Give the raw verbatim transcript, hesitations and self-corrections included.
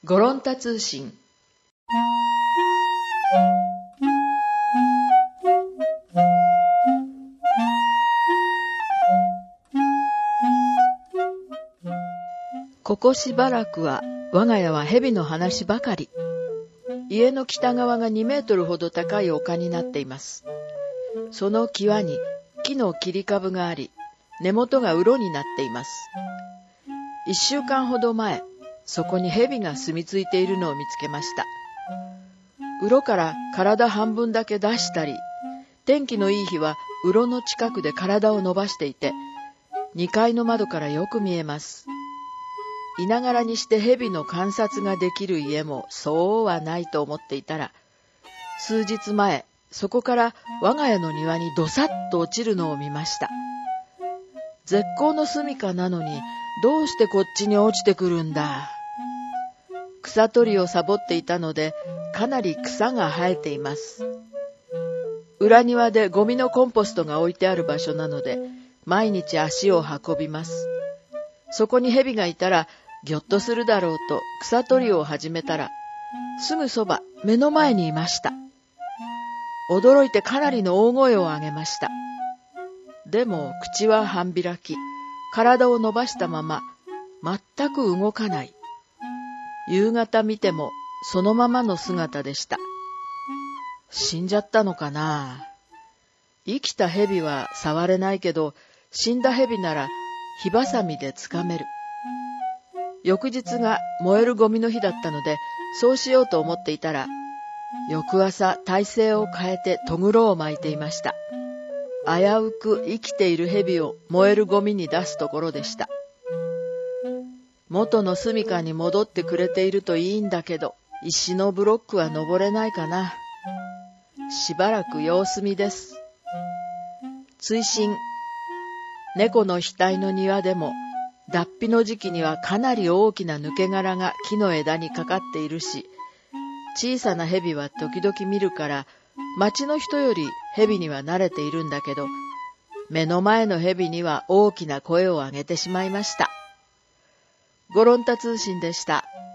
ゴロンタ通信。ここしばらくは我が家は蛇の話ばかり。家の北側がにメートルほど高い丘になっています。その際に木の切り株があり、根元が洞になっています。一週間ほど前、そこに蛇が住み着いているのを見つけました。洞から体半分だけ出したり、天気のいい日は洞の近くで体を伸ばしていて、にかいの窓からよく見えます。いながらにして蛇の観察ができる家もそうはないと思っていたら、数日前、そこから我が家の庭にどさっと落ちるのを見ました。絶好の住処なのに、どうしてこっちに落ちてくるんだ。草取りをサボっていたので、かなり草が生えています。裏庭でゴミのコンポストが置いてある場所なので、毎日足を運びます。そこに蛇がいたら、ぎょっとするだろうと草取りを始めたら、すぐそば、目の前にいました。驚いてかなりの大声を上げました。でも口は半開き、体を伸ばしたまま、全く動かない。夕方見てもそのままの姿でした。死んじゃったのかな。生きた蛇は触れないけど、死んだ蛇なら火ばさみでつかめる。翌日が燃えるゴミの日だったので、そうしようと思っていたら、翌朝体勢を変えてとぐろを巻いていました。危うく生きている蛇を燃えるゴミに出すところでした。元の住処に戻ってくれているといいんだけど、石のブロックは登れないかな。しばらく様子見です。追伸、猫の額の庭でも、脱皮の時期にはかなり大きな抜け殻が木の枝にかかっているし、小さな蛇は時々見るから、町の人より蛇には慣れているんだけど、目の前の蛇には大きな声を上げてしまいました。ゴロンタ通信でした。